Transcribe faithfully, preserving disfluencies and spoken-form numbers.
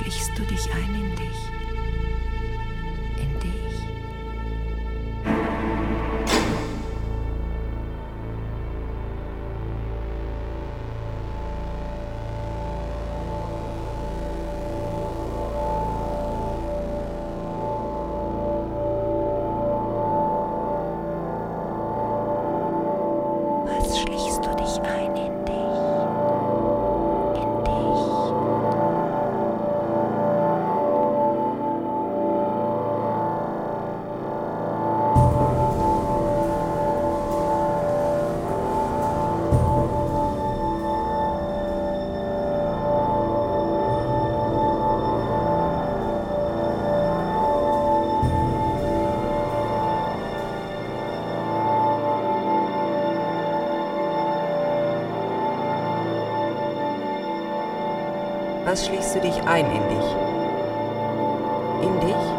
schließt du dich ein in dich? In dich? Was schließt du dich ein in dich? In dich? Was schließt du dich ein in dich? In dich?